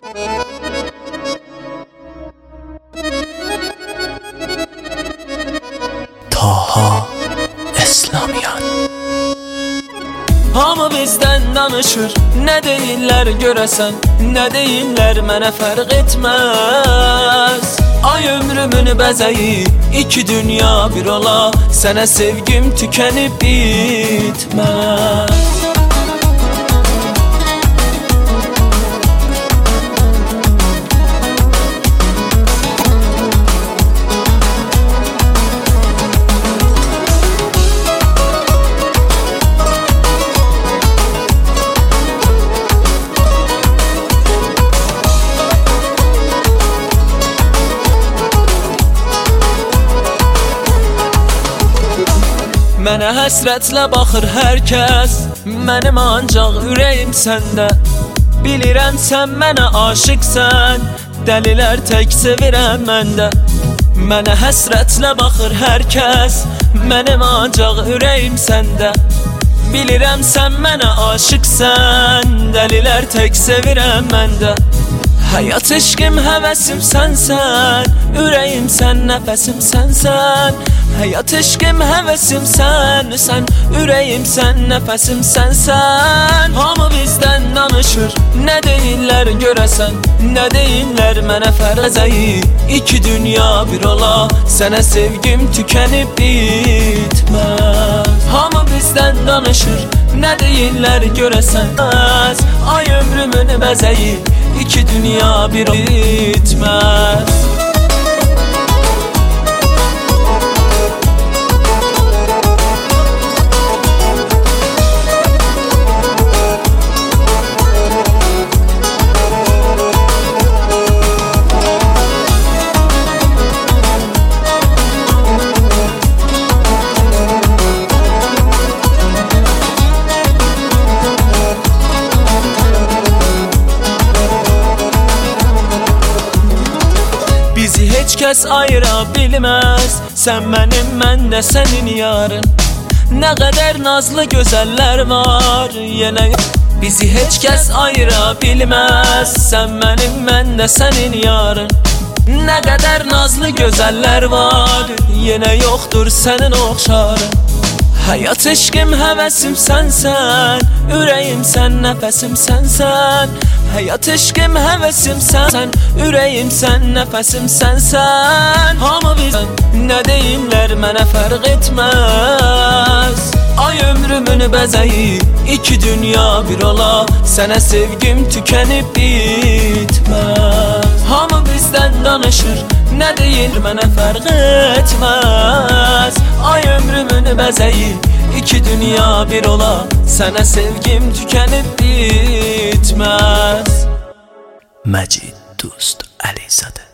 Taha İslamiyan. Hamı bizdən danışır, nə deyirlər görəsən, nə deyirlər mənə fərq etməz. Ay ömrümün bəzəyi, iki dünya bir ola, sənə sevgim tükənib bitməz. Mənə həsrətlə baxır hər kəs, mənim ancaq ürəyim səndə. Bilirəm sən mənə aşıqsən, dəlilər tək sevirəm məndə. Mənə həsrətlə baxır hər kəs, mənim ancaq ürəyim səndə. Bilirəm sən mənə aşıqsən, dəlilər tək sevirəm məndə. Həyat eşqim həvəsim sənsən, ürəyim sən, nəfəsim sənsən. Həyat eşqim həvəsim sən, ürəyim sən, nəfəsim sənsən. Hamı bizdən danışır, nə deyirlər görəsən, nə deyirlər mənə fərəzəyi. İki dünya bir ola, sənə sevgim tükənib bitməz. Hamı bizdən danışır, nə deyirlər görəsən, ay ömrümün bəzəyi, iki dünya bir bitməz. Bizi heç kəs ayıra bilməz, sən mənim, mən də sənin yarın. Nə qədər nazlı gözəllər var yenə. Bizi heç kəs ayıra bilməz, sən mənim, mən də sənin yarın. Nə qədər nazlı gözəllər var, yenə yoxdur sənin oxşarın. Həyat eşqim həvəsim sənsən, ürəyim sən, nəfəsim sənsən. Həyat eşqim həvəsim sən, ürəyim sən, nəfəsim sənsən. Hamı bizdən nə deyirlər mənə fərq etməz. Ay ömrümün bəzəyi, iki dünya bir ola, sənə sevgim tükənib bitməz. Hamı bizdən danışır, nə deyir mənə fərq etməz. Ay ömrümün bəzəyi, iki dünya bir ola, sənə sevgim tükənib bitməz. Məcid Dost Əlizadə.